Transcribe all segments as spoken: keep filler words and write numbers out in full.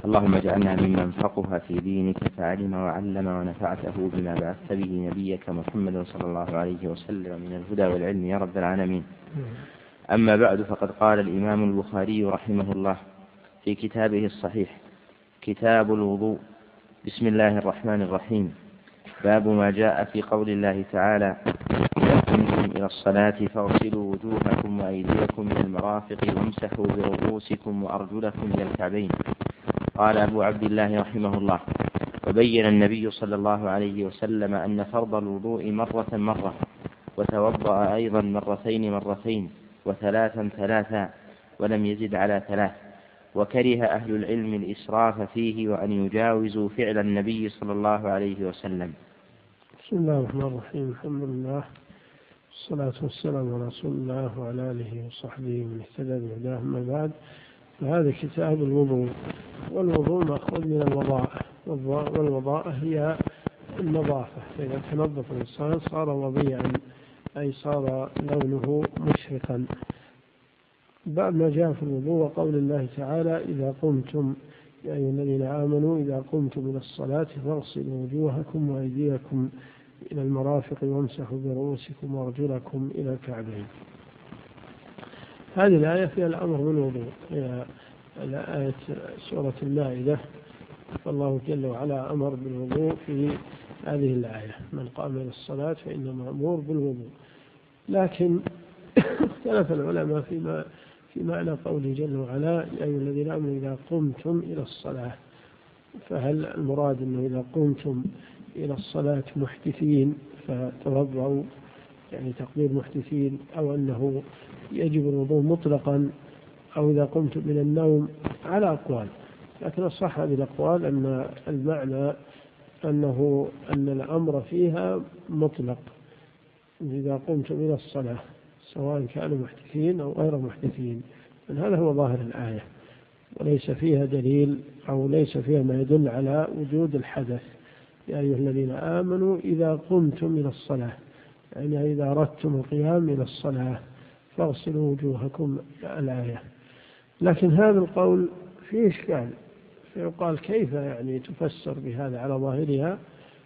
اللهم اجعلنا ممن فقه في دينك فعلم وعلم ونفعته بما بعثت به نبيك محمد صلى الله عليه وسلم من الهدى والعلم يا رب العالمين. أما بعد، فقد قال الإمام البخاري رحمه الله في كتابه الصحيح كتاب الوضوء: بسم الله الرحمن الرحيم. باب ما جاء في قول الله تعالى: إذا قمتم إلى الصلاة فاغسلوا وجوهكم وأيديكم إلى المرافق وامسحوا برؤوسكم وأرجلكم إلى الكعبين. قال أبو عبد الله رحمه الله: وبين النبي صلى الله عليه وسلم أن فرض الوضوء مرة مرة، وتوضأ أيضا مرتين مرتين، وثلاثا ثلاثا، ولم يزد على ثلاث. وكره أهل العلم الإسراف فيه وأن يجاوزوا فعل النبي صلى الله عليه وسلم. بسم الله الرحمن الرحيم. الحمد لله والصلاة والسلام على رسول الله وعلى آله وصحبه من اهتدى بهداه. أما بعد، فهذا كتاب الوضوء، والوضوء مأخوذ من الوضاءة، والوضاءة هي النظافة. فإذا تنظف الإنسان صار وضيعا، أي صار لونه مشرقا. بعد ما جاء في الوضوء وقول الله تعالى: إذا قمتم يا أيها الذين آمنوا إذا قمتم إلى الصلاة فاغسلوا وجوهكم وأيديكم إلى المرافق وامسحوا برؤوسكم وأرجلكم إلى الكعبين. هذه الآية فيها الأمر بالوضوء، هي آية سورة المائدة، فالله جل وعلا أمر بالوضوء في هذه الآية: من قام إلى الصلاة فإنما مأمور بالوضوء. لكن اختلف العلماء فيما في معنى قوله جل وعلا: يا أيها الذين آمنوا إذا قمتم إلى الصلاة، فهل المراد أنه إذا قمتم إلى الصلاة محدثين فتوضعوا، يعني تقدير محدثين، أو أنه يجب الوضوء مطلقا، أو إذا قمتم من النوم؟ على أقوال، لكن الصح هذه الأقوال أن المعنى أنه أن الأمر فيها مطلق، إذا قمتم إلى الصلاة سواء كانوا محدثين أو غير محدثين. من هذا هو ظاهر الآية، وليس فيها دليل أو ليس فيها ما يدل على وجود الحدث. يا أيها الذين آمنوا إذا قمتم إلى الصلاة، يعني إذا أردتم القيام إلى الصلاة فاغسلوا وجوهكم الآية. لكن هذا القول فيه إشكال، فيقال كيف يعني تفسر بهذا على ظاهرها،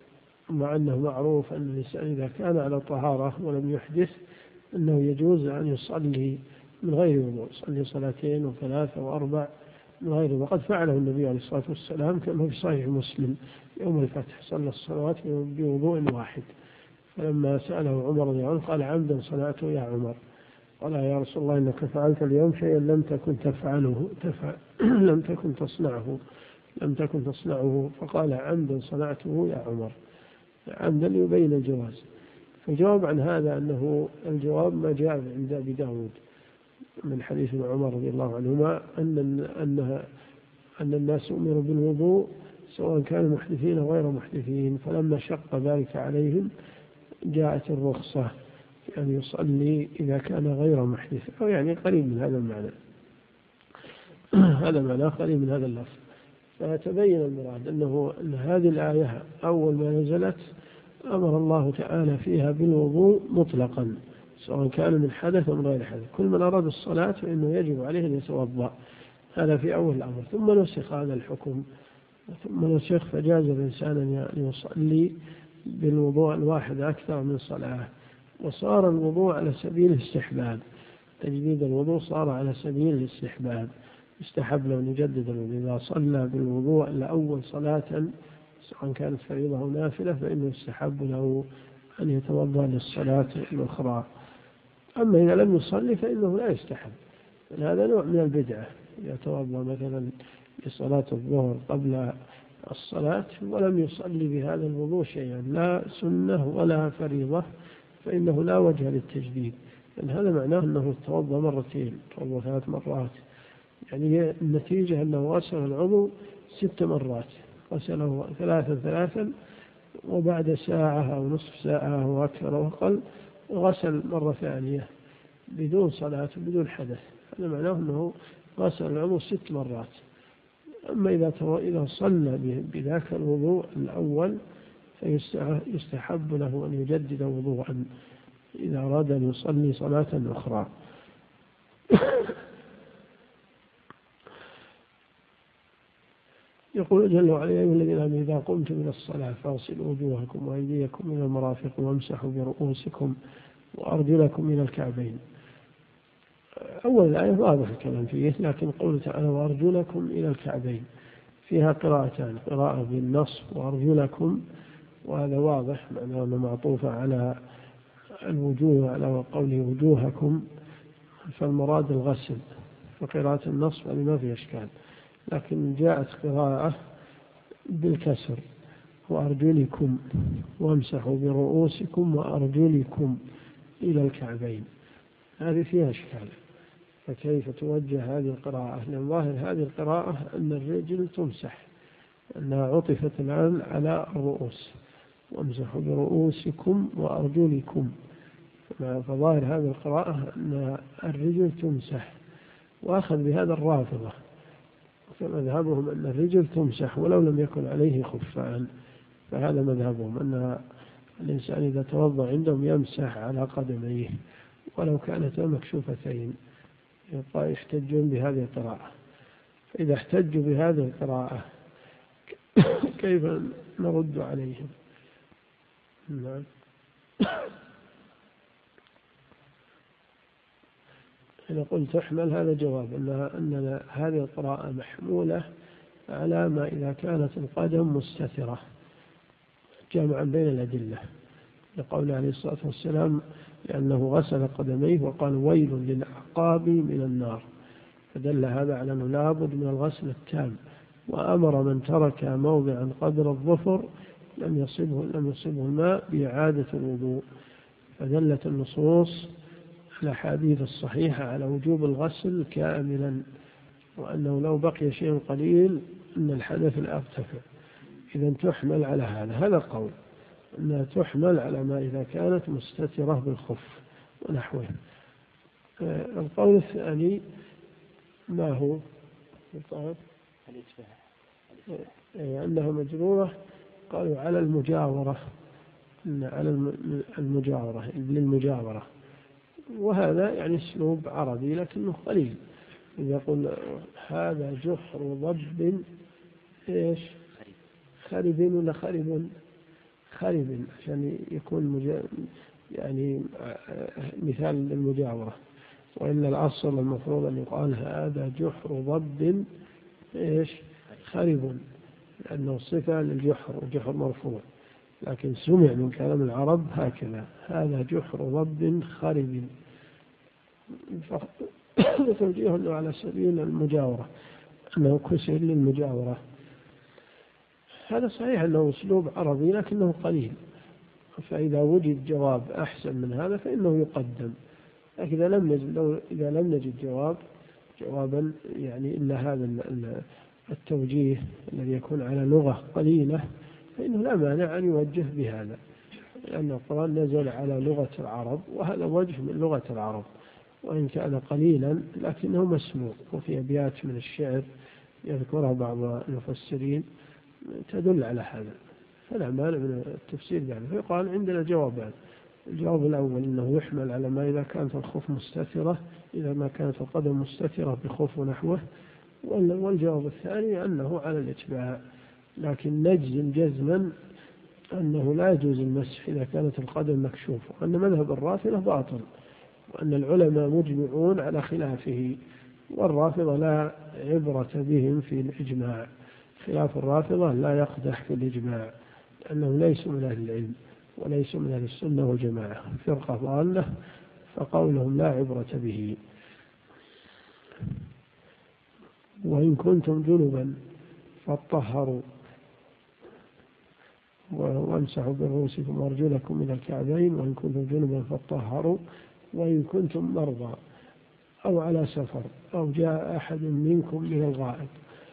مع أنه معروف أن الإنسان إذا كان على طهارة ولم يحدث أنه يجوز أن يصلي من غير وضوء، يصلي صلاتين وثلاثة وأربع من غير وضوء. وقد فعله النبي عليه الصلاة والسلام كما في صحيح مسلم يوم الفتح، صلى الصلوات بوضوء واحد. فلما سأله عمر رضي الله عنه قال: عمدا صنعته يا عمر. قال: يا رسول الله إنك فعلت اليوم شيئا لم تكن تفعله تفعل لم تكن تصنعه لم تكن تصنعه فقال: عمدا صنعته يا عمر، عمدا يبين الجواز. فجواب عن هذا أنه الجواب ما جاء عند أبي داود من حديث عمر رضي الله عنهما أن أنها أن الناس أمروا بالوضوء سواء كانوا محدثين أو غير محدثين، فلما شق ذلك عليهم جاءت الرخصة أن يصلي إذا كان غير محدث، أو يعني قريب من هذا المعنى. هذا معنى قريب من هذا اللفظ. فتبين المراد أنه أن هذه الآية أول ما نزلت أمر الله تعالى فيها بالوضوء مطلقا، سواء كان من حدث أو من غير حدث. كل من أراد الصلاة فإنه يجب عليه أن يتوضأ، هذا في أول الأمر. ثم نسخ هذا الحكم، ثم نسخ فجاز الإنسان أن يصلي بالوضوء الواحد أكثر من صلاة، وصار الوضوء على سبيل الاستحباب. تجديد الوضوء صار على سبيل الاستحباب، يستحب له أن يجدد الوضوء. إذا صلى بالوضوء الأول صلاة سواء كانت فريضة أو نافلة فإنه يستحب له أن يتوضأ للصلاة الأخرى. أما إذا لم يصلي فإنه لا يستحب، هذا نوع من البدعة. يتوضأ مثلا لصلاة الظهر قبل الصلاة ولم يصلي بهذا الوضوء شيئا، لا سنة ولا فريضة، فإنه لا وجه للتجديد، لأن هذا معناه أنه توضأ مرتين، توضأ ثلاث مرات، يعني النتيجة أنه غسل العضو ست مرات، غسله ثلاثا ثلاثا، وبعد ساعة أو نصف ساعة أو أكثر أو أقل غسل مرة ثانية بدون صلاة وبدون حدث. هذا معناه أنه غسل العضو ست مرات. أما إذا إذا صلى بذاك الوضوء الأول فيستحب له أن يجدد وضوءا إذا أراد أن يصلي صلاة أخرى. يقول جل وعلا يا أيها الذين آمنوا إذا قمتم إلى الصلاة فاغسلوا وجوهكم وأيديكم إلى المرافق وامسحوا برؤوسكم وأرجلكم إلى الكعبين. أول الآية واضح الكلام فيه، لكن قوله تعالى وأرجلكم إلى الكعبين فيها قراءتان، قراءة بالنصب وأرجلكم، وهذا واضح معناه أنه معطوفة على الوجوه على قوله وجوهكم، فالمراد الغسل، فقراءة النصب هذه ما فيها إشكال. لكن جاءت قراءة بالكسر وأرجلكم وامسحوا برؤوسكم وأرجلكم إلى الكعبين، هذه فيها إشكال، فكيف توجه هذه القراءة؟ لأن ظاهر هذه القراءة أن الرجل تمسح، أنها عطفت الآن على الرؤوس، وامسحوا برؤوسكم وأرجلكم، فظاهر هذه القراءة أن الرجل تمسح، وأخذ بهذا الرافضة، فمذهبهم أن الرجل تمسح ولو لم يكن عليه خفان، فهذا مذهبهم أن الإنسان إذا توضأ عندهم يمسح على قدميه ولو كانتا مكشوفتين، يحتجون بهذه القراءة. فإذا احتجوا بهذه القراءة كيف نرد عليهم؟ نعم. إذا قلت تحمل هذا جواب أنها أن هذه القراءة محمولة على ما إذا كانت القدم مستترة، جمعا بين الأدلة، لقول عليه الصلاة والسلام لأنه غسل قدميه وقال ويل للأعقاب من النار، فدل هذا على أنه لابد من الغسل التام، وأمر من ترك موضعا قدر الظفر لم يصبه لم يصبه الماء بإعادة الوضوء، فدلت النصوص الأحاديث الصحيحة على وجوب الغسل كاملا، وأنه لو بقي شيء قليل أن الحدث لا يرتفع. إذا تحمل على هذا هذا القول، أنها تحمل على ما إذا كانت مستترة بالخف ونحوه. القول الثاني ما هو؟ أنها مجرورة، قالوا على المجاورة، إن على المجاورة للمجاورة، وهذا يعني اسلوب عربي لكنه قليل. يقول هذا جحر ضب إيش خرب ولا خرب خرب، عشان يكون مجا... يعني مثال للمجاورة، وإلا الأصل المفروض أن يقال هذا جحر ضب إيش خرب، لأنه صفة للجحر والجحر مرفوع، لكن سمع من كلام العرب هكذا هذا جحر ضب خرب، فتوجيه له على سبيل المجاورة، أنه كسر للمجاورة. هذا صحيح أنه أسلوب عربي لكنه قليل، فإذا وجد جواب أحسن من هذا فإنه يقدم، لكن إذا لم نجد لو إذا لم نجد جواب جوابا يعني إلا هذا التوجيه الذي يكون على لغة قليلة، فإنه لا مانع أن يوجه بهذا، لأن القرآن نزل على لغة العرب، وهذا وجه من لغة العرب، وإن كان قليلا لكنه مسموع. وفي أبيات من الشعر يذكرها بعض المفسرين تدل على هذا، فلا مانع من التفسير يعني. فيقال عندنا جوابان، الجواب الأول أنه يحمل على ما إذا كانت الخف مستترة، إذا ما كانت القدم مستترة بخف ونحوه، والجواب الثاني أنه على الإتباع، لكن نجزم جزما أنه لا يجوز المسح إذا كانت القدم مكشوفة، وأن مذهب الرافضة باطل، وأن العلماء مجمعون على خلافه، والرافضة لا عبرة بهم في الإجماع، خلاف الرافضة لا يقدح في الإجماع، لأنهم ليسوا من أهل العلم وليسوا من أهل السنة والجماعة، فرقة ضالة، فقولهم لا عبرة به. وإن كنتم جنبا فاطهروا وامسحوا برؤوسكم وارجلكم إلى الكعبين، وإن كنتم جنبا فاطهروا، وإن كنتم مرضى أو على سفر أو جاء أحد منكم من الغائط.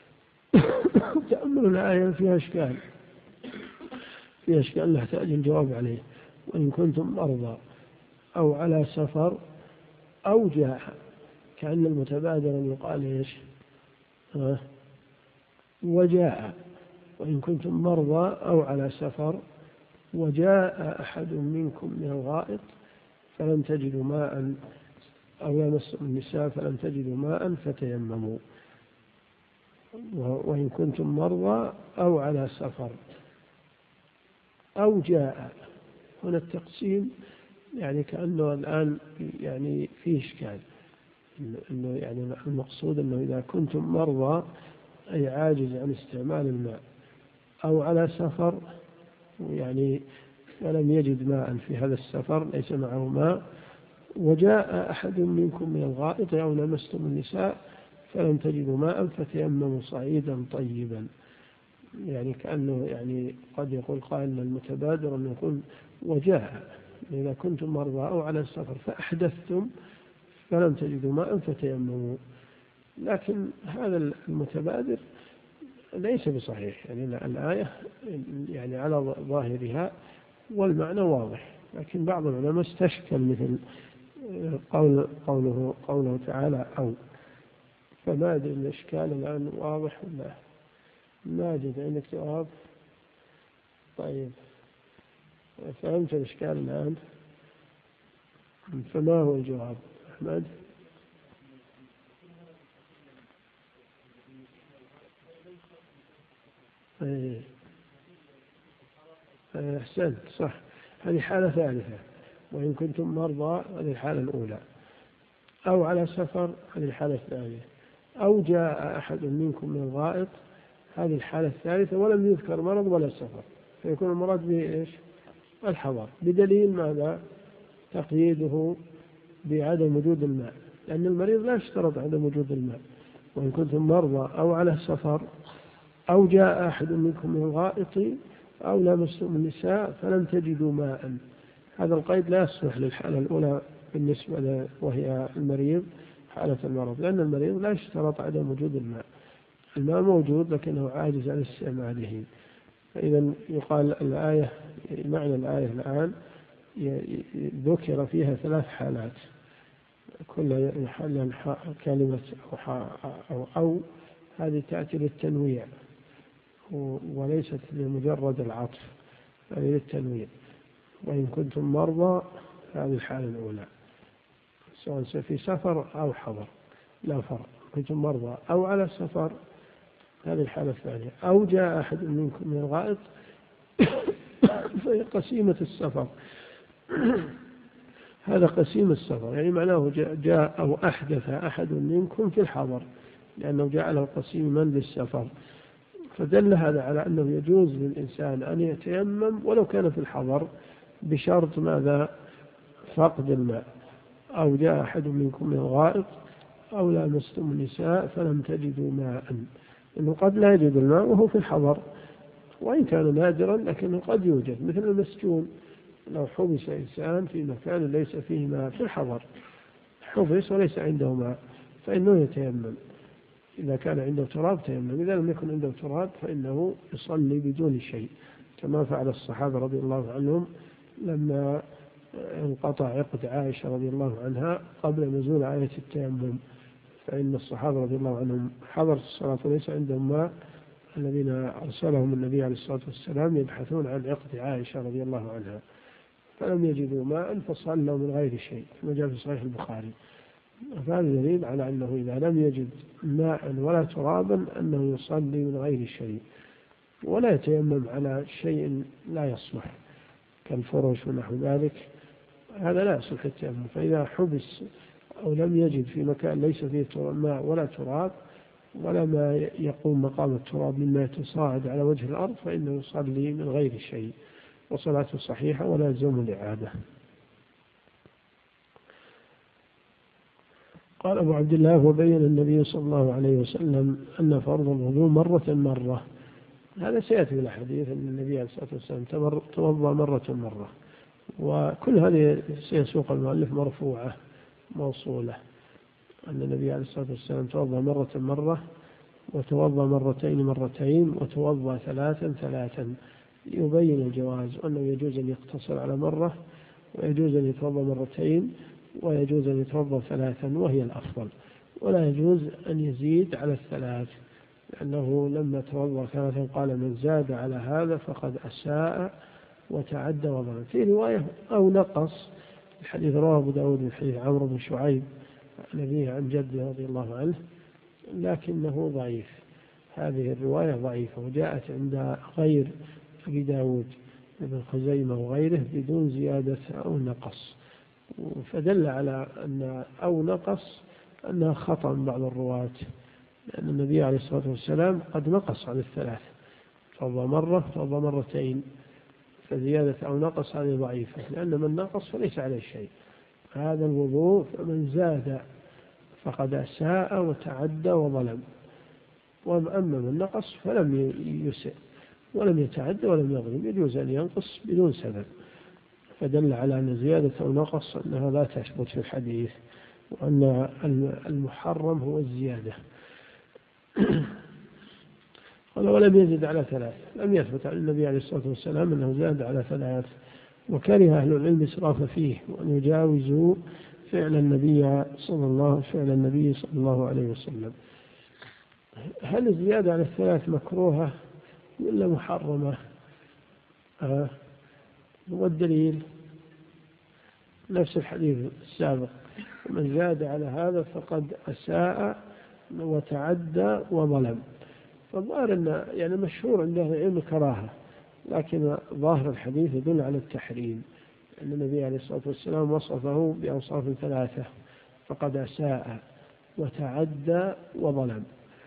تأمل الآية فيها إشكال فيها إشكال نحتاج الجواب عليه. وإن كنتم مرضى أو على سفر أو جاء، كأن المتبادر يقال إيش آه وجاء. وإن كنتم مرضى أو على سفر وجاء أحد منكم من الغائط فلم تجدوا ماء أو يمس النساء فلم تجدوا ماء فتيمموا. وإن كنتم مرضى أو على سفر أو جاء. هنا التقسيم يعني كأنه الآن يعني فيه إشكال، إنه يعني المقصود أنه إذا كنتم مرضى أي عاجز عن استعمال الماء، أو على سفر يعني ولم يجد ماء في هذا السفر ليس معه ماء، وجاء أحد منكم من الغائط أو لمستم النساء فلم تجدوا ماء فتيمموا صعيدا طيبا. يعني كأنه يعني قد يقول قائل المتبادر أن يقول وجاء إذا كنتم مرضى أو على السفر فأحدثتم فلم تجدوا ماء فتيمموا. لكن هذا المتبادر ليس بصحيح، يعني الآية يعني على ظاهرها والمعنى واضح، لكن بعض العلماء استشكل مثل قول قوله قوله تعالى أو، فما أدري الإشكال الآن واضح ولا ماجد عندك جواب؟ طيب فهمت الإشكال الآن؟ فما هو الجواب أحمد؟ ايه أحسنت صح، هذه حالة ثالثة. وإن كنتم مرضى هذه الحالة الأولى، أو على سفر هذه الحالة الثانية، أو جاء أحد منكم من الغائط هذه الحالة الثالثة، ولم يذكر مرض ولا سفر، فيكون المراد به إيش؟ الحضر، بدليل ماذا؟ تقييده بعدم وجود الماء، لأن المريض لا يشترط عدم وجود الماء. وإن كنتم مرضى أو على سفر أو جاء أحد منكم من الغائط أو لمستم النساء فلم تجدوا ماء، هذا القيد لا يصلح للحالة الأولى بالنسبة له وهي المريض حالة المرض، لأن المريض لا يشترط عدم وجود الماء، الماء موجود لكنه عاجز عن استعماله. فإذا يقال الآية معنى الآية الآن ذكر فيها ثلاث حالات، كل حال كلمة أو, أو, أو هذه تأتي للتنويع وليست لمجرد العطف، هذه للتنويع. وإن كنتم مرضى هذه الحالة الأولى سواء في سفر أو حضر لا فرق، كنتم مرضى أو على سفر هذه الحالة الثانية، أو جاء أحد منكم من الغائط فهي قسيمة السفر. هذا قسيم السفر، يعني معناه جاء أو أحدث أحد منكم في الحضر، لأنه جعله قسيما للسفر، فدل هذا على أنه يجوز للإنسان أن يتيمم ولو كان في الحضر بشرط ماذا؟ فقد الماء. أو جاء أحد منكم من الغائط أو لامستم النساء فلم تجدوا ماء، إنه قد لا يجد الماء وهو في الحضر، وإن كان نادرا لكنه قد يوجد، مثل المسجون لو حبس إنسان في مكان ليس فيه ماء في الحضر، حبس وليس عنده ماء فإنه يتيمم، إذا كان عنده تراب تيمم، إذا لم يكن عنده تراب فإنه يصلي بدون شيء، كما فعل الصحابة رضي الله عنهم لما انقطع عقد عائشة رضي الله عنها قبل نزول آية التيمم، فإن الصحابة رضي الله عنهم حضرت الصلاة وليس عندهم ماء، الذين أرسلهم النبي عليه الصلاة والسلام يبحثون عن عقد عائشة رضي الله عنها، فلم يجدوا ماء فصلوا من غير شيء، كما جاء في صحيح البخاري. فهذا دليل على أنه إذا لم يجد ماء ولا ترابا أنه يصلي من غير شيء، ولا يتيمم على شيء لا يصلح كالفرش ونحو ذلك، هذا لا يصلح التيمم. فإذا حبس أو لم يجد في مكان ليس فيه ماء ولا تراب ولا ما يقوم مقام التراب مما يتصاعد على وجه الأرض فإنه يصلي من غير شيء وصلاته صحيحة ولا يلزم الإعادة. قال أبو عبد الله: وبين النبي صلى الله عليه وسلم أن فرض الوضوء مرة مرة. هذا سيأتي في الحديث أن النبي عليه الصلاة والسلام توضأ مرة مرة، وكل هذه سيسوق المؤلف مرفوعة موصولة، أن النبي عليه الصلاة والسلام توضأ مرة مرة وتوضأ مرتين مرتين وتوضأ ثلاثا ثلاثا، يبين الجواز، أنه يجوز أن يقتصر على مرة ويجوز أن يتوضأ مرتين ويجوز أن يتوضأ ثلاثا وهي الأفضل، ولا يجوز أن يزيد على الثلاث، لأنه لما توضأ ثلاثا قال: من زاد على هذا فقد أساء وتعدى وظلم. في رواية أو نقص، الحديث رواه أبو داود من حديث عمرو بن شعيب عن أبيه عن جده رضي الله عنه، لكنه ضعيف. هذه الرواية ضعيفة، وجاءت عند غير أبي داود ابن خزيمة وغيره بدون زيادة أو نقص، فدل على أن أو نقص أنها خطأ من بعض الرواة، لأن النبي عليه الصلاة والسلام قد نقص عن الثلاث، توضأ مرة توضأ مرتين، فزيادة أو نقص هذه ضعيفة، لأن من نقص فليس عليه شيء. هذا الوضوء فمن زاد فقد أساء وتعدى وظلم، وأما من نقص فلم يسئ ولم يتعدى ولم يظلم، يجوز أن ينقص بدون سبب، فدل على أن زيادة أو نقص أنها لا تثبت في الحديث، وأن المحرم هو الزيادة. ولم يزد على ثلاث، لم يثبت عن النبي عليه الصلاة والسلام أنه زاد على ثلاث، وكره أهل العلم إسراف فيه وأن يجاوزوا فعل النبي صلى الله فعل النبي صلى الله عليه وسلم. هل الزيادة على الثلاث مكروهة ولا محرمة؟ آه. والدليل نفس الحديث السابق، من زاد على هذا فقد أساء وتعدى وظلم. فالظاهر أن يعني مشهور عند أهل العلم كراهة، لكن ظاهر الحديث يدل على التحريم، أن النبي عليه الصلاة والسلام وصفه بأوصاف ثلاثة، فقد أساء وتعدى وظلم،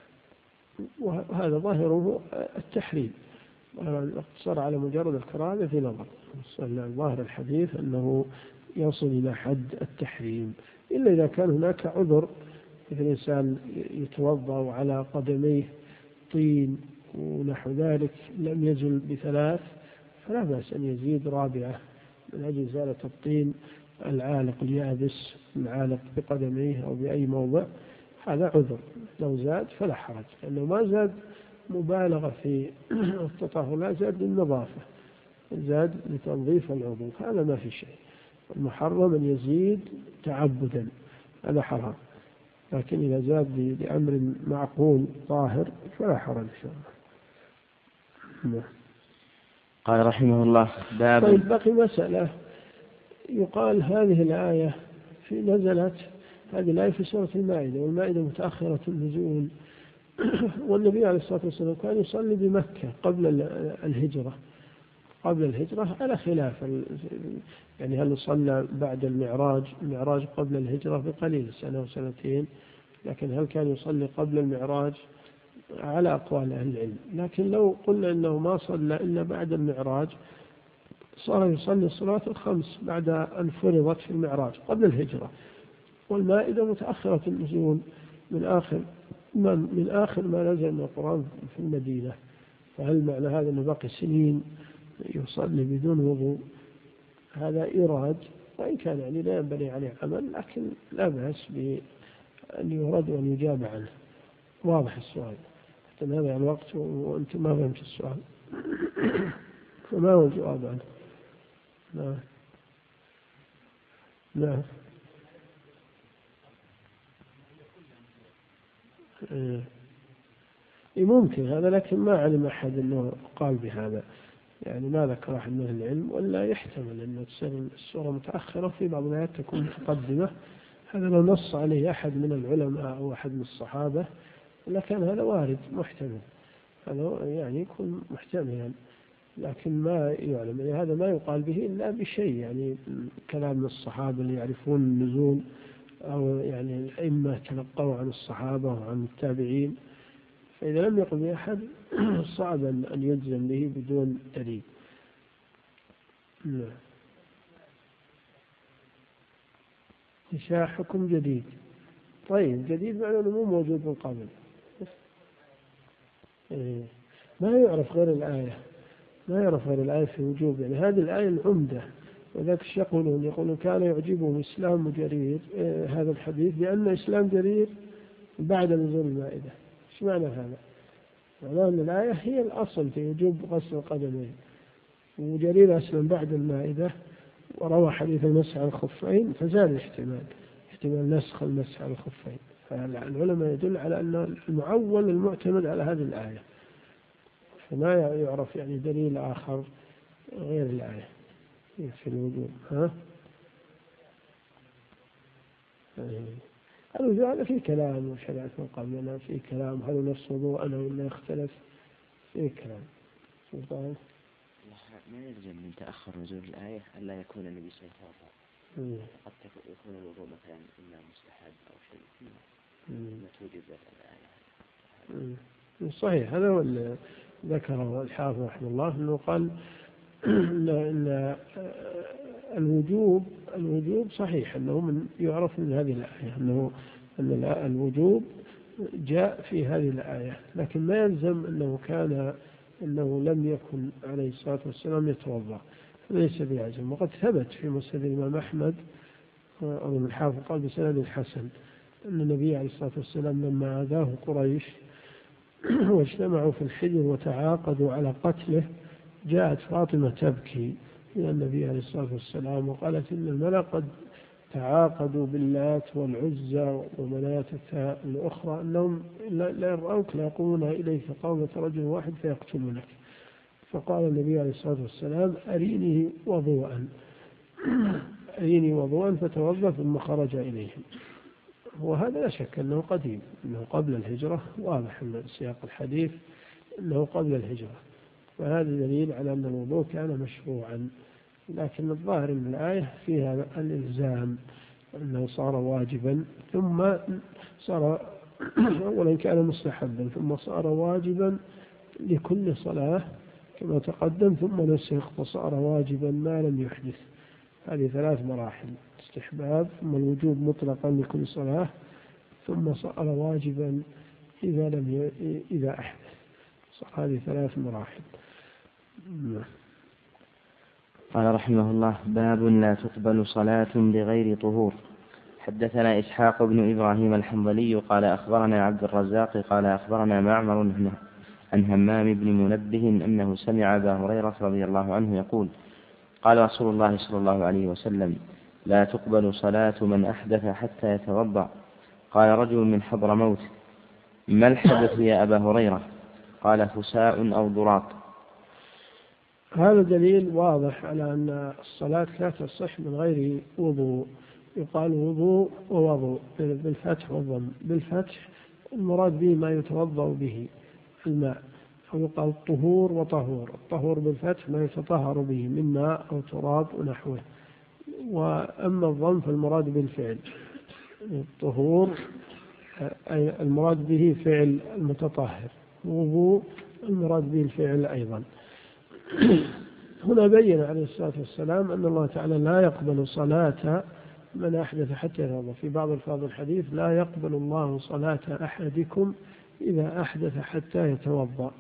وهذا ظاهره التحريم. الاقتصار على مجرد الكراهة في نظر، ظاهر الحديث أنه يصل إلى حد التحريم، إلا إذا كان هناك عذر، مثل الإنسان يتوضأ على قدميه طين ونحو ذلك لم يزل بثلاث، فلا بأس أن يزيد رابعة من أجل إزالة الطين العالق اليابس العالق بقدميه أو بأي موضع، هذا عذر، لو زاد فلا حرج، لأنه ما زاد مبالغة في التطهر، لا زاد للنظافة، زاد لتنظيف العضو، هذا ما في شيء. المحرم أن يزيد تعبدا، هذا حرام، لكن إذا زاد لأمر معقول ظاهر فلا حرج إن شاء الله. قال رحمه الله باب. طيب بقي مسألة، يقال هذه الآية في نزلت هذه الآية في سورة المائدة، والمائدة متأخرة النزول، والنبي عليه الصلاة والسلام كان يصلي بمكة قبل الهجرة قبل الهجرة على خلاف، يعني هل صلى بعد المعراج المعراج قبل الهجرة بقليل سنة وسنتين، لكن هل كان يصلي قبل المعراج على أقوال أهل العلم. لكن لو قلنا إنه ما صلى إلا بعد المعراج صار يصلي الصلاة الخمس بعد أن فرضت في المعراج قبل الهجرة، والمائدة متأخرة النزول من آخر من, من آخر ما نزل من القرآن في المدينة، فهل معنى هذا أنه باقي سنين يصلي بدون وضوء؟ هذا إيراد، وإن كان يعني لا ينبني عليه عمل، لكن لا بأس بأن يرد وأن يجاب عنه. واضح السؤال؟ حتى هذا الوقت وأنت ما فهمت السؤال فما هو الجواب عنه؟ نعم نعم إيه ممكن هذا، لكن ما علم أحد أنه قال بهذا، يعني ما ذكر أحد من العلم، ولا يحتمل أن السورة متأخرة في بعض الآيات تكون متقدمة، هذا لو نص عليه أحد من العلماء أو أحد من الصحابة لكان هذا وارد محتمل، هذا يعني يكون محتملا، لكن ما يعلم، يعني هذا ما يقال به إلا بشيء، يعني كلام من الصحابة اللي يعرفون النزول، أو يعني الأئمة تلقوا عن الصحابة وعن التابعين، فإذا لم يقل به أحد صعب أن يلزم به بدون دليل. نعم. إنشاء حكم جديد، طيب جديد معناه أنه مو موجود من قبل، إيه. ما يعرف غير الآية ما يعرف غير الآية في وجوب، يعني هذه الآية العمدة، وذلك يقولون يقولون كان يعجبهم إسلام جرير، إيه هذا الحديث، لأن إسلام جرير بعد نزول المائدة. إيش معنى هذا؟ معناه أن الآية هي الأصل في وجوب غسل القدمين، وجرير أسلم بعد المائدة وروى حديث المسح على الخفين، فزاد الاحتمال احتمال نسخ المسح على الخفين. فالعلماء يدل على أن المعول المعتمد على هذه الآية، فما يعرف يعني دليل آخر غير الآية في الوجوب. ها؟ الوجوب هذا في كلام وشرعت من قبلنا في كلام، هل نفس وضوء أنا ولا يختلف في كلام. سلطان ما يلزم من تأخر نزول الآية ألا يكون النبي صلى الله عليه وسلم، قد يكون الوضوء مثلا إلا مستحب أو شيء ما توجد ذات الآية. صحيح، هذا هو اللي ذكره الحافظ رحمه الله، أنه قال إن, إن الوجوب الوجوب صحيح أنه من يعرف من هذه الآية أنه أن الوجوب جاء في هذه الآية، لكن ما يلزم أنه كان أنه لم يكن عليه الصلاة والسلام يتوضأ، ليس بلازم. وقد ثبت في مسند الإمام أحمد أظن الحافظ قال بسند الحسن أن النبي عليه الصلاة والسلام لما عاداه قريش واجتمعوا في الحجر وتعاقدوا على قتله، جاءت فاطمة تبكي إلى النبي عليه الصلاة والسلام وقالت إن الملأ قد تعاقدوا باللات والعزى ومناة الأخرى أنهم لا يرأوك لا يقومون إليك قومة رجل واحد فيقتلونك. فقال النبي عليه الصلاة والسلام أريني وضوءا أريني وضوءا فتوضأ ثم خرج إليهم. وهذا لا شك أنه قديم، أنه قبل الهجرة، واضح من سياق الحديث أنه قبل الهجرة، وهذا دليل على أن الوضوء كان مشروعا. لكن الظاهر من الآية فيها الإلزام أنه صار واجبا ثم صار أولا كان مستحبا ثم صار واجبا لكل صلاة كما تقدم، ثم نسخ فصار واجبا ما لم يحدث. هذه ثلاث مراحل: استحباب ثم الوجوب مطلقا لكل صلاة ثم صار واجبا إذا لم ي... إذا أحدث. صار هذه ثلاث مراحل. قال رحمه الله: باب لا تقبل صلاة بغير طهور. حدثنا إسحاق بن إبراهيم الحنظلي قال أخبرنا عبد الرزاق قال أخبرنا معمر عن همام بن منبه أنه سمع أبا هريرة رضي الله عنه يقول: قال رسول الله صلى الله عليه وسلم: لا تقبل صلاة من أحدث حتى يتوضأ. قال رجل من حضرموت: ما الحدث يا أبا هريرة؟ قال: فساء أو ضراط. هذا دليل واضح على أن الصلاة لا تصح من غير وضوء. يقال وضوء ووضوء بالفتح والضم. بالفتح المراد به ما يتوضأ به الماء، أو يقال طهور وطهور. الطهور بالفتح ما يتطهر به من ماء أو تراب ونحوه. وأما الضم فالمراد بالفعل. الطهور أي المراد به فعل المتطهر، وضوء المراد به الفعل أيضا. هنا بين عليه الصلاة والسلام أن الله تعالى لا يقبل صلاة من أحدث حتى يتوضأ. في بعض الفاظ الحديث: لا يقبل الله صلاة أحدكم إذا أحدث حتى يتوضأ.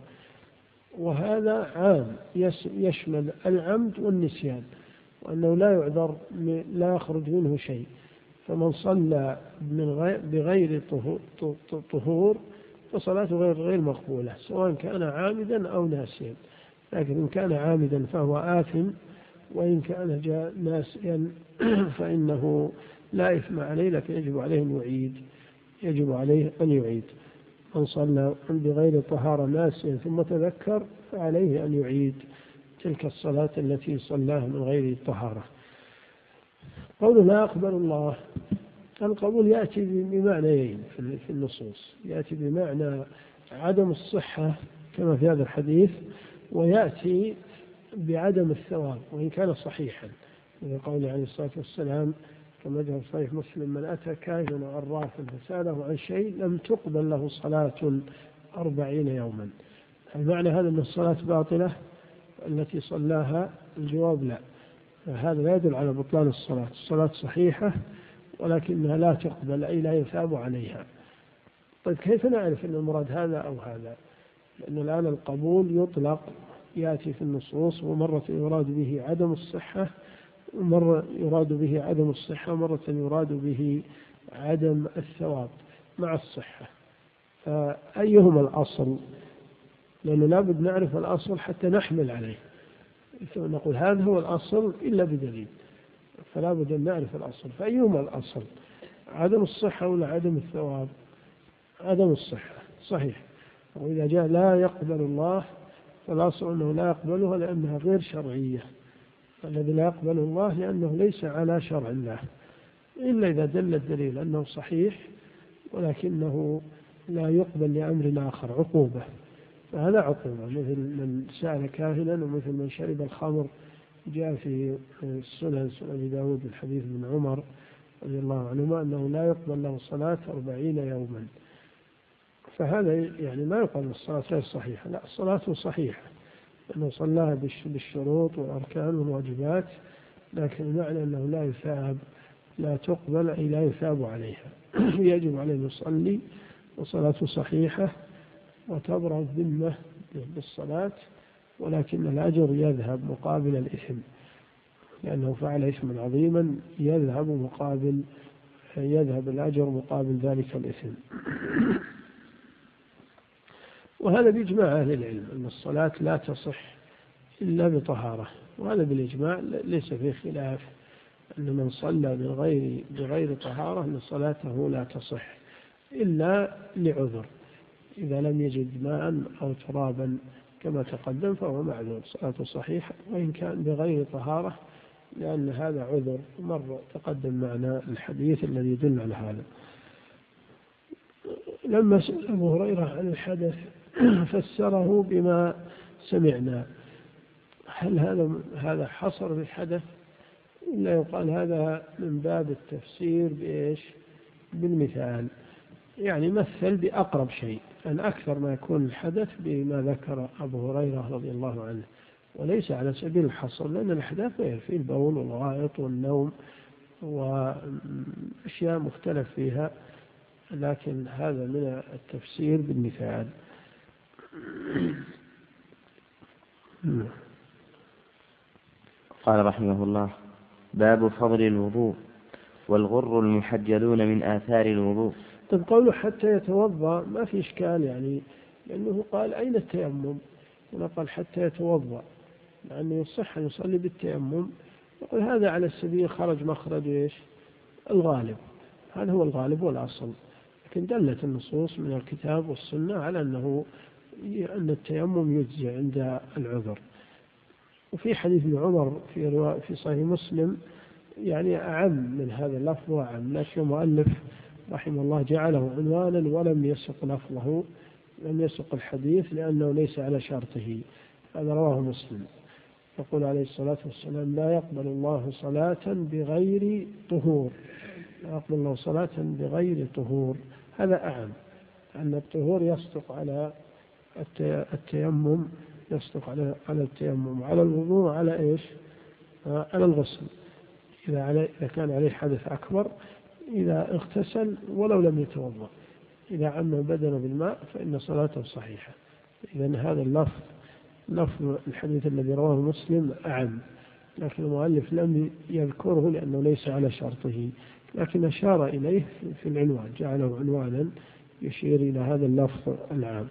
وهذا عام يشمل العمد والنسيان، وأنه لا يعذر لا يخرج منه شيء. فمن صلى من بغير طهور فصلاته غير غير مقبولة، سواء كان عامدا أو ناسيا. لكن إن كان عامدا فهو آثم، وإن كان جاء ناسيا فإنه لا إثم عليه، لكن يجب عليه أن يعيد يجب عليه أن يعيد. من صلى بغير طهارة ناسيا ثم تذكر فعليه أن يعيد تلك الصلاة التي صلاها من غير طهارة. قوله لا يقبل الله، القبول يأتي بمعنيين في النصوص: يأتي بمعنى عدم الصحة كما في هذا الحديث، ويأتي بعدم الثواب وإن كان صحيحا، قول عليه الصلاة والسلام كما جاء في صحيح مسلم: من أتى كاهنا عرافا فسأله عن شيء لم تقبل له صلاة أربعين يوما. المعنى هذا أن الصلاة باطلة التي صلاها؟ الجواب لا، هذا لا يدل على بطلان الصلاة. الصلاة صحيحة ولكنها لا تقبل، أي لا يثاب عليها. طيب كيف نعرف أن المراد هذا أو هذا؟ لأن الآن القبول يطلق، يأتي في النصوص، ومرة يراد به عدم الصحة ومرة يراد به عدم الصحة ومرة يراد به عدم الثواب مع الصحة. فأيهما الأصل؟ لأنه لابد نعرف الأصل حتى نحمل عليه. نقول هذا هو الأصل إلا بدليل، فلا بد أن نعرف الأصل. فأيهما الأصل؟ عدم الصحة ولا عدم الثواب؟ عدم الصحة صحيح. وإذا جاء لا يقبل الله فالأصل أنه لا يقبلها لأنها غير شرعية. الذي لا يقبل الله لأنه ليس على شرع الله، إلا إذا دل الدليل أنه صحيح ولكنه لا يقبل لأمر آخر عقوبة، فهذا عقوبة، مثل من سأل كاهنا ومثل من شرب الخمر. جاء في السنن سنن أبي داود من حديث ابن عمر رضي الله عنهما أنه لا يقبل له صلاة أربعين يوما. فهذا يعني ما يقال الصلاة غير صحيحة، لا، الصلاة صحيحة أنه صلاها بالشروط والأركان والواجبات، لكن المعنى أنه لا يثاب، لا تقبل أي لا يثاب عليها. يجب عليه أن يصلي وصلاته صحيحة وتبرأ الذمة بالصلاة، ولكن الأجر يذهب مقابل الإثم، لأنه فعل إثما عظيما يذهب مقابل يذهب الأجر مقابل ذلك الإثم. وهذا بإجماع أهل العلم أن الصلاة لا تصح إلا بطهارة، وهذا بالإجماع ليس فيه خلاف أن من صلى بغير بغير طهارة أن صلاته لا تصح إلا لعذر، إذا لم يجد ماء أو ترابا كما تقدم فهو معذور، صلاته صحيحة وإن كان بغير طهارة، لأن هذا عذر مر تقدم معنا الحديث الذي يدل على هذا. لما سأل أبو هريرة عن الحدث فسره بما سمعنا. هل هذا هذا حصر بالحدث؟ إلا يقال هذا من باب التفسير بإيش؟ بالمثال، يعني مثل بأقرب شيء، أن أكثر ما يكون الحدث بما ذكر أبو هريرة رضي الله عنه، وليس على سبيل الحصر، لأن الأحداث غير، في البول والغائط والنوم وأشياء مختلف فيها، لكن هذا من التفسير بالمثال. قال رحمه الله: باب فضل الوضوء والغر المحجلون من آثار الوضوء. طيب، قوله حتى يتوضأ ما في إشكال، يعني لأنه قال أين التيمم؟ هنا قال حتى يتوضأ، لأنه يصح أن يصلي بالتيمم، يقول هذا على السبيل خرج مخرج إيش؟ الغالب، هذا هو الغالب والأصل، لكن دلت النصوص من الكتاب والسنة على أنه أن التيمم يجزي عند العذر. وفي حديث ابن عمر في في صحيح مسلم يعني أعم من هذا اللفظ وأعم، لكن المؤلف رحمه الله جعله عنوانا ولم يسق لفظه، لم يسق الحديث لأنه ليس على شرطه. هذا رواه مسلم. يقول عليه الصلاة والسلام: لا يقبل الله صلاة بغير طهور، لا يقبل الله صلاة بغير طهور. هذا أعم، أن الطهور يصدق على التيمم، يصدق على على التيمم، على الوضوء، على إيش؟ على الغسل، إذا عليه إذا كان عليه حدث أكبر، إذا اغتسل ولو لم يتوضأ، إذا عم بدنه بالماء فإن صلاته صحيحة. إذن هذا اللفظ لفظ الحديث الذي رواه مسلم أعم، لكن المؤلف لم يذكره لأنه ليس على شرطه، لكن أشار إليه في العنوان، جعله عنوانا يشير إلى هذا اللفظ العام.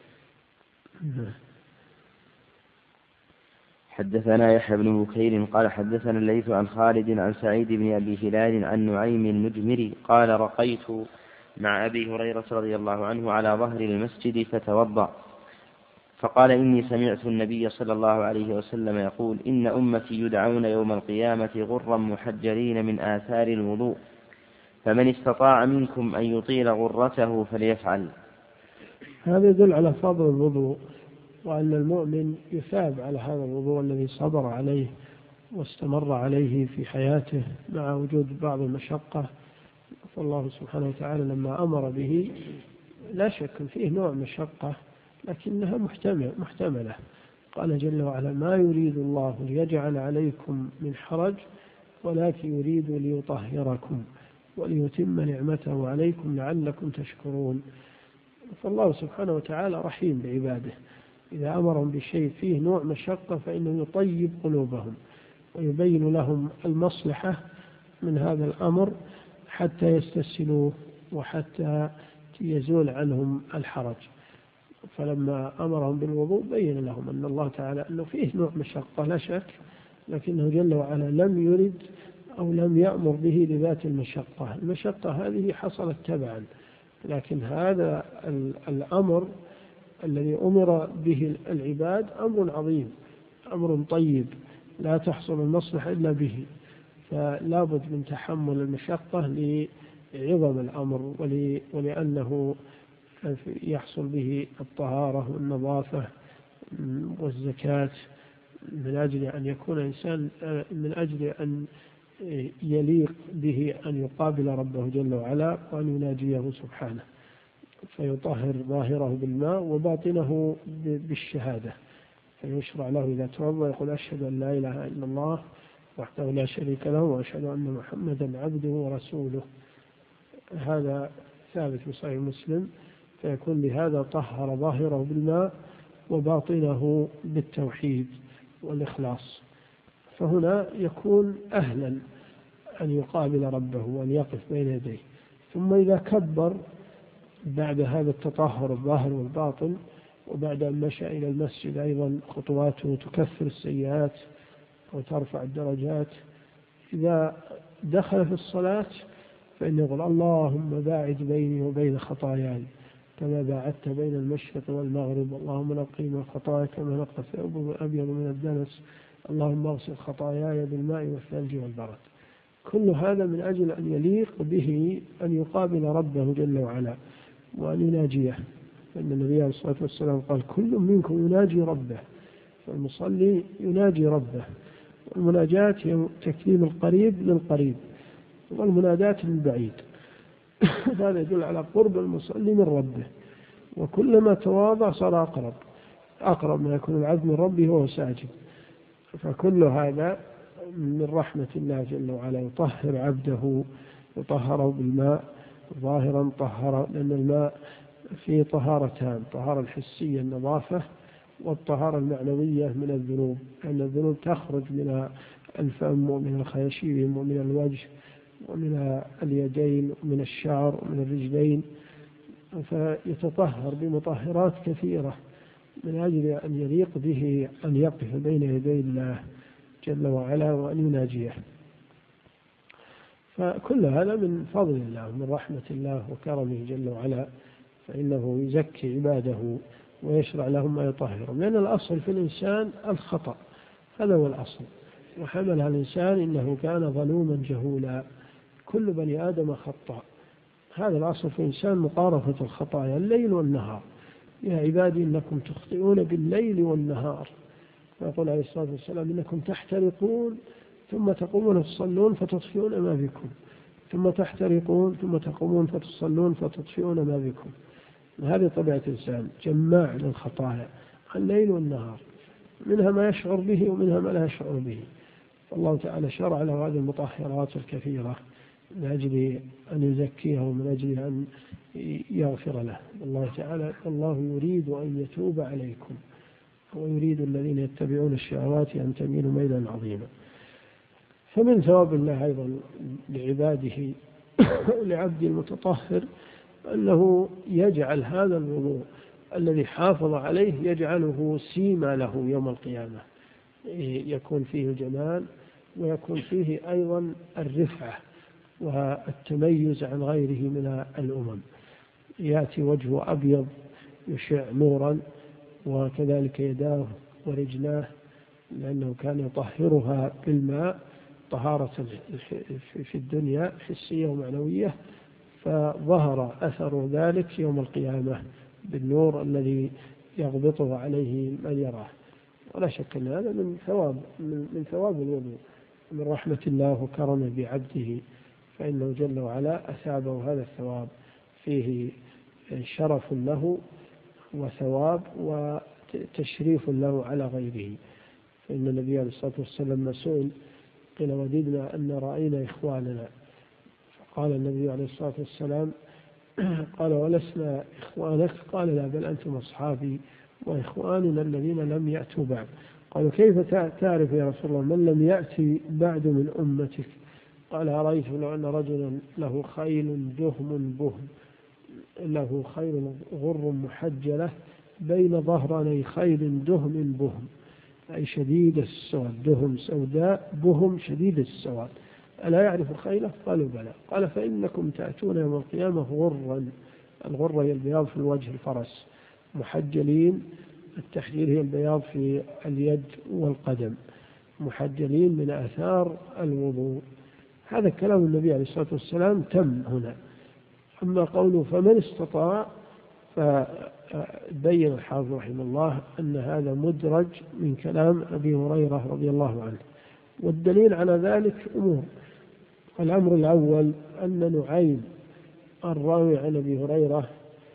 حدثنا يحيى بن بكير قال حدثنا الليث عن خالد عن سعيد بن أبي هلال عن نعيم المجمري قال: رقيت مع أبي هريرة رضي الله عنه على ظهر المسجد فتوضأ، فقال: إني سمعت النبي صلى الله عليه وسلم يقول: إن أمتي يدعون يوم القيامة غرا محجلين من آثار الوضوء، فمن استطاع منكم أن يطيل غرته فليفعل. هذا يدل على فضل الوضوء، وأن المؤمن يثاب على هذا الوضوء الذي صبر عليه واستمر عليه في حياته مع وجود بعض المشقة. فالله سبحانه وتعالى لما أمر به لا شك فيه نوع مشقة، لكنها محتملة. قال جل وعلا: ما يريد الله ليجعل عليكم من حرج ولكن يريد ليطهركم وليتم نعمته عليكم لعلكم تشكرون. فالله سبحانه وتعالى رحيم بعباده، إذا أمرهم بشيء فيه نوع مشقة فإنه يطيب قلوبهم ويبين لهم المصلحة من هذا الأمر حتى يستسهلوه وحتى يزول عنهم الحرج. فلما أمرهم بالوضوء بين لهم أن الله تعالى أنه فيه نوع مشقة لا شك، لكنه جل وعلا لم يرد أو لم يأمر به لذات المشقة. المشقة هذه حصلت تبعا، لكن هذا الأمر الذي أمر به العباد أمر عظيم، أمر طيب لا تحصل المصلحة إلا به، فلا بد من تحمل المشقة عظم الأمر ولأنه يحصل به الطهارة والنظافة والزكاة، من أجل أن يكون إنسان من أجل أن يليق به أن يقابل ربه جل وعلا وأن يناجيه سبحانه، فيطهر ظاهره بالماء وباطنه بالشهادة، فيشرع له إذا توضأ يقول أشهد أن لا إله إلا الله وحده لا شريك له وأشهد أن محمدا عبده ورسوله. هذا ثابت في صحيح مسلم، فيكون بهذا طهر ظاهره بالماء وباطنه بالتوحيد والإخلاص، فهنا يكون أهلا أن يقابل ربه وأن يقف بين يديه. ثم إذا كبر بعد هذا التطهر الظاهر والباطن، وبعد أن مشى إلى المسجد أيضا خطواته تكفر السيئات وترفع الدرجات، إذا دخل في الصلاة فإنه يقول اللهم باعد بيني وبين خطاياي كما باعدت بين المشرق والمغرب، اللهم نقي من خطاياي كما نقى الثوب الأبيض من الدنس، اللهم اغسل خطاياي بالماء والثلج والبرد. كل هذا من أجل أن يليق به أن يقابل ربه جل وعلا وأن يناجيه، فإن النبي عليه الصلاة والسلام قال كل منكم يناجي ربه، فالمصلي يناجي ربه، والمناجاة هي تكليم القريب للقريب والمنادات للبعيد. هذا يدل على قرب المصلي من ربه، وكلما تواضع صار أقرب أقرب ما يكون العبد من ربه وهو ساجد. فكل هذا من رحمة الله جل وعلا، يطهر عبده، يطهره بالماء ظاهرا طهر، لأن الماء فيه طهارتان: طهارة الحسية النظافة، والطهارة المعنوية من الذنوب، لأن الذنوب تخرج من الفم ومن الخياشيم ومن الوجه ومن اليدين ومن الشعر ومن الرجلين، فيتطهر بمطهرات كثيرة من أجل أن يليق به أن يقف بين يدي الله جل وعلا وأن يناجيه. فكل هذا من فضل الله ومن رحمة الله وكرمه جل وعلا، فإنه يزكي عباده ويشرع لهم ما يطهرهم، لأن الأصل في الإنسان الخطأ، هذا هو الأصل، وحملها الإنسان إنه كان ظلوما جهولا، كل بني آدم خطأ. هذا الأصل في الإنسان مقارفة الخطايا الليل والنهار، يا عبادي إنكم تخطئون بالليل والنهار، فيقول عليه الصلاة والسلام إنكم تحترقون ثم تقومون فتصلون فتطفئون ما بكم، ثم تحترقون ثم تقومون فتصلون فتطفئون ما بكم. هذه طبيعة الإنسان، جماع للخطايا الليل والنهار، منها ما يشعر به ومنها ما لا يشعر به. فالله تعالى شرع له هذه المطهرات الكثيرة من أجل أن يزكيه ومن أجل أن يغفر له. الله تعالى الله يريد أن يتوب عليكم ويريد الذين يتبعون الشهوات أن تميلوا ميلا عظيما. فمن ثواب الله أيضا لعباده لعبد المتطهر أنه يجعل هذا الوضوء الذي حافظ عليه يجعله سيما له يوم القيامة، يكون فيه الجمال ويكون فيه أيضا الرفعة والتميز عن غيره من الأمم. يأتي وجهه أبيض يشع نورا، وكذلك يداه ورجلاه، لأنه كان يطهرها بالماء طهارة في الدنيا حسية ومعنوية، فظهر أثر ذلك يوم القيامة بالنور الذي يغبطه عليه من يراه. ولا شك أن هذا من ثواب من ثواب الوضوء، من رحمة الله وكرمه بعبده، فإنه جل وعلا أثابه هذا الثواب، فيه شرف له وثواب وتشريف له على غيره. فإن النبي عليه الصلاة والسلام مسؤول قيل وددنا أن رأينا إخواننا، فقال النبي عليه الصلاة والسلام قال ولسنا إخوانك؟ قال لا، بل أنتم أصحابي وإخواننا الذين لم يأتوا بعد. قالوا كيف تعرف يا رسول الله من لم يأتي بعد من أمتك؟ قال أرأيت لو أن رجلا له خيل دهم بهم له خيل غر محجلة بين ظهراني خيل دهم بهم، أي شديد السواد، دهم سوداء بهم شديد السواد، ألا يعرف خيله؟ قالوا بلى. قال فإنكم تأتون يوم القيامة غرا، الغرة هي البياض في الوجه الفرس، محجلين، التحجيل هي البياض في اليد والقدم، محجلين من آثار الوضوء. هذا كلام النبي عليه الصلاة والسلام تم هنا، أما قوله فمن استطاع، فبين الحافظ رحمه الله أن هذا مدرج من كلام أبي هريرة رضي الله عنه. والدليل على ذلك أمور. الأمر الأول أن نعيم الراوي عن أبي هريرة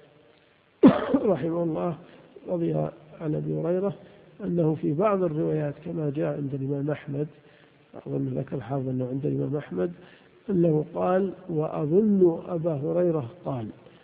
رحمه الله رضي عن أبي هريرة أنه في بعض الروايات كما جاء عند الإمام أحمد، أظن ذكر الحافظ أنه عند الإمام أحمد أنه قال وأظن أبا هريرة قال،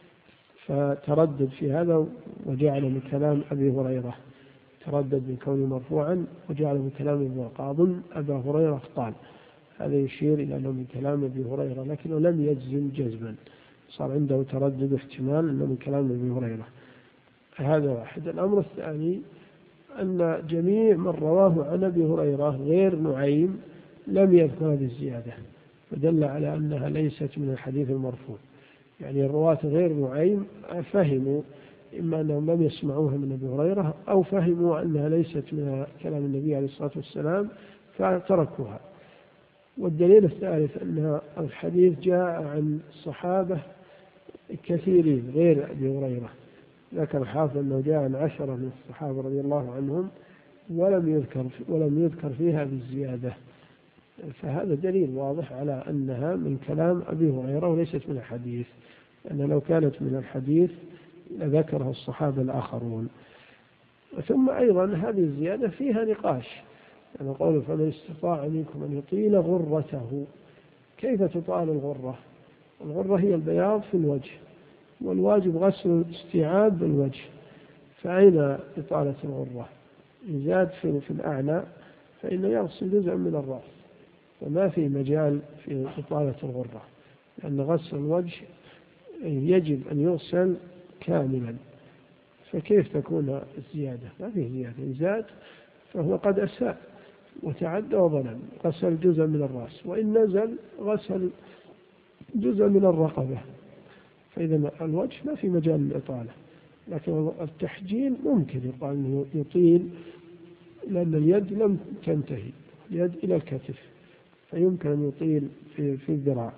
فتردد في هذا وجعل من كلام أبي هريرة، تردد من كونه مرفوعا وجعل من كلام ابن أظن أبا هريرة قال. هذا يشير إلى أنه من كلام أبي هريرة لكنه لم يجزم جزما، صار عنده تردد احتمال أنه من كلام أبي هريرة. هذا واحد. الأمر الثاني أن جميع من رواه عن أبي هريرة غير نعيم لم يذكر هذه الزيادة، فدل على أنها ليست من الحديث المرفوع. يعني الرواة غير نعيم فهموا إما أنهم لم يسمعوها من أبي هريرة أو فهموا أنها ليست من كلام النبي عليه الصلاة والسلام فتركوها. والدليل الثالث أن الحديث جاء عن صحابة كثيرين غير أبي هريرة. ذكر الحافظ أنه جاء عن عشرة من الصحابة رضي الله عنهم ولم يذكر ولم يذكر فيها بالزيادة، فهذا دليل واضح على أنها من كلام أبي هريرة وليست من الحديث، لأن لو كانت من الحديث لذكرها الصحابة الآخرون. ثم أيضا هذه الزيادة فيها نقاش، يعني قوله فمن استطاع منكم أن يطيل غرته. كيف تطال الغرة؟ الغرة هي البياض في الوجه، والواجب غسل استيعاب الوجه، فأين إطالة الغرة؟ يزاد في, في الأعنى فإنه يغسل جزء من الرأس، فما في مجال في إطالة الغرة، لأن غسل الوجه يجب أن يغسل كاملا، فكيف تكون الزيادة؟ ما فيه زيادة، زاد فهو قد أساء وتعدى وظلم، غسل جزء من الرأس، وإن نزل غسل جزء من الرقبة، فإذا الوجه ما في مجال للإطالة. لكن التحجيل ممكن يقال أنه يطيل، لأن اليد لم تنتهي، اليد إلى الكتف، فيمكن أن يطيل في, في الذراع.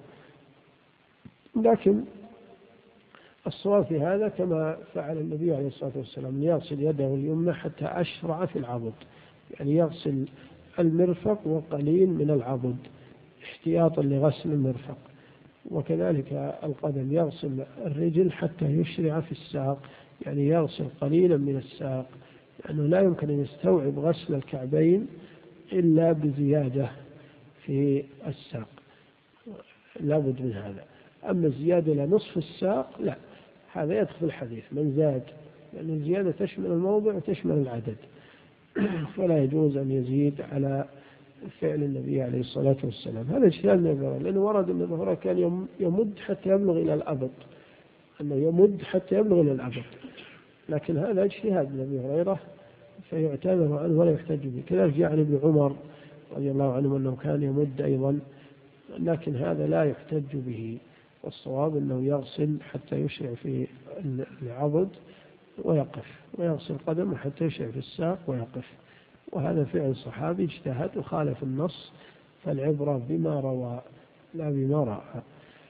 لكن الصواب في هذا كما فعل النبي عليه الصلاة والسلام، يغسل يده اليمنى حتى أشرع في العضد، يعني يغسل المرفق وقليل من العضد احتياطا لغسل المرفق. وكذلك القدم يغسل الرجل حتى يشرع في الساق، يعني يغسل قليلا من الساق، لأنه لا يمكن أن يستوعب غسل الكعبين إلا بزيادة في الساق، لا بد من هذا. أما الزيادة إلى نصف الساق لا، هذا يدخل الحديث من زاد، لأن الزيادة تشمل الموضع وتشمل العدد، فلا يجوز أن يزيد على فعل النبي عليه الصلاة والسلام. هذا اجتهاد النبي، لأنه ورد أن الظهر كان يمد حتى يبلغ إلى الأبط، أنه يمد حتى يبلغ إلى الأبط، لكن هذا اجتهاد النبي هريرة فيعتبر عنه ولا يحتج به. كذلك جاء عن ابن عمر رضي الله عنه أنه كان يمد أيضا، لكن هذا لا يحتج به، والصواب أنه يغسل حتى يشرع في العضد ويقف، ويغسل قدمه حتى يشرع في الساق ويقف. وهذا فعل صحابي اجتهد وخالف النص، فالعبرة بما روى لا بما رأى.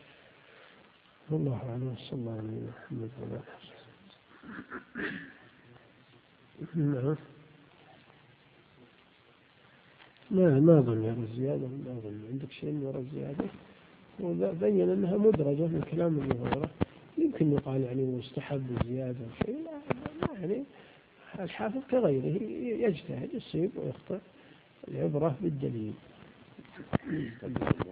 والله أعلم. صلى الله عليه محمد وعلى آله. ما ما أظن يرى الزيادة، ما أظن عندك شيء يرى الزيادة. وبين أنها مدرجة من كلام ابن هريرة، يمكن يقال يعني مستحب الزيادة شيء، لا يعني الحافظ كغيره يجتهد، يصيب ويخطئ، العبرة بالدليل.